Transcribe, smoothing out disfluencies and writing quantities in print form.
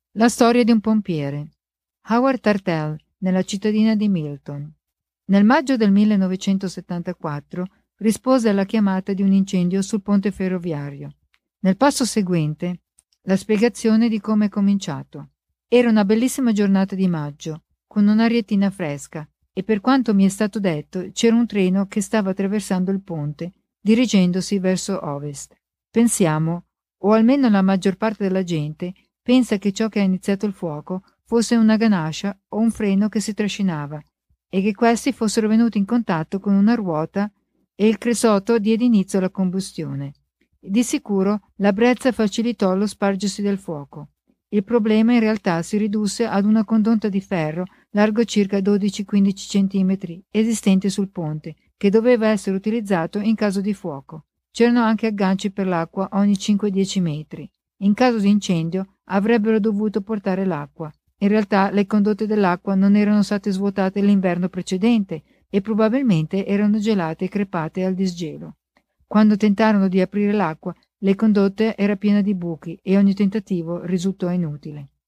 La storia di un pompiere. Howard Tartell, nella cittadina di Milton. Nel maggio del 1974 rispose alla chiamata di un incendio sul ponte ferroviario. Nel passo seguente, la spiegazione di come è cominciato. Era una bellissima giornata di maggio, con un'arietina fresca, e per quanto mi è stato detto c'era un treno che stava attraversando il ponte, dirigendosi verso ovest. Pensiamo, o almeno la maggior parte della gente, pensa che ciò che ha iniziato il fuoco fosse una ganascia o un freno che si trascinava e che questi fossero venuti in contatto con una ruota e il cresoto diede inizio alla combustione. Di sicuro la brezza facilitò lo spargersi del fuoco. Il problema in realtà si ridusse ad una condotta di ferro largo circa 12-15 cm esistente sul ponte, che doveva essere utilizzato in caso di fuoco. C'erano anche agganci per l'acqua ogni 5-10 metri. In caso di incendio avrebbero dovuto portare l'acqua. In realtà le condotte dell'acqua non erano state svuotate l'inverno precedente e probabilmente erano gelate e crepate al disgelo. Quando tentarono di aprire l'acqua, le condotte era piena di buchi e ogni tentativo risultò inutile.